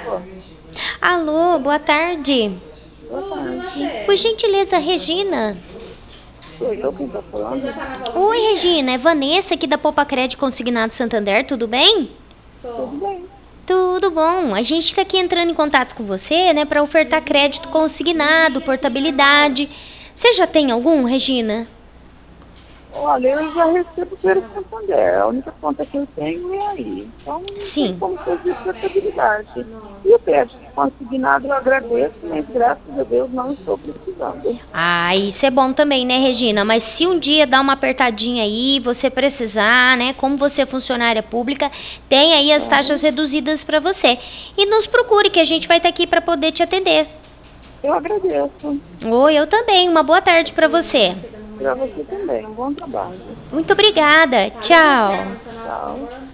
Alô, boa tarde. Boa tarde. Por gentileza, Regina. Sou eu quem está falando? Oi, Regina, é Vanessa aqui da Popacred Consignado Santander, tudo bem? Tudo bem. Tudo bom. A gente está aqui entrando em contato com você, né, para ofertar crédito consignado, portabilidade. Você já tem algum, Regina? Olha, eu já recebo pelo Santander. A única conta que eu tenho é aí. Então, não tem Sim. como fazer portabilidade. E o crédito consignado eu agradeço, mas graças a Deus não estou precisando. Ah, isso é bom também, né, Regina? Mas se um dia dar uma apertadinha aí, você precisar, né? Como você é funcionária pública, tem aí as taxas Aham. reduzidas para você. E nos procure que a gente vai estar aqui para poder te atender. Eu agradeço. Oi, eu também. Uma boa tarde para você. Para você também. Um bom trabalho. Muito obrigada. Tchau. Tchau.